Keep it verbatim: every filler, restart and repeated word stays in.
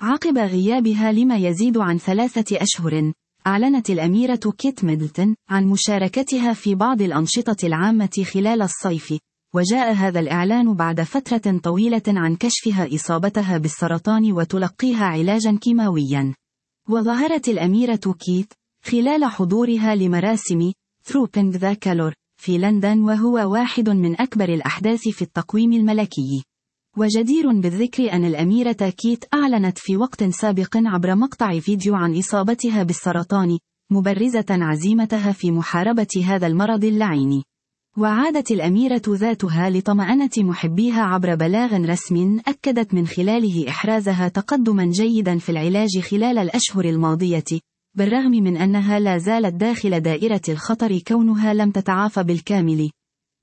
عقب غيابها لما يزيد عن ثلاثة أشهر، أعلنت الأميرة كيت ميدلتون عن مشاركتها في بعض الأنشطة العامة خلال الصيف، وجاء هذا الإعلان بعد فترة طويلة عن كشفها إصابتها بالسرطان وتلقيها علاجا كيماويا. وظهرت الأميرة كيت خلال حضورها لمراسم ثروبينغ ذا كالور في لندن، وهو واحد من أكبر الأحداث في التقويم الملكي. وجدير بالذكر أن الأميرة كيت أعلنت في وقت سابق عبر مقطع فيديو عن إصابتها بالسرطان، مبرزة عزيمتها في محاربة هذا المرض اللعين. وعادت الأميرة ذاتها لطمأنة محبيها عبر بلاغ رسمي أكدت من خلاله إحرازها تقدما جيدا في العلاج خلال الأشهر الماضية، بالرغم من أنها لا زالت داخل دائرة الخطر كونها لم تتعافى بالكامل.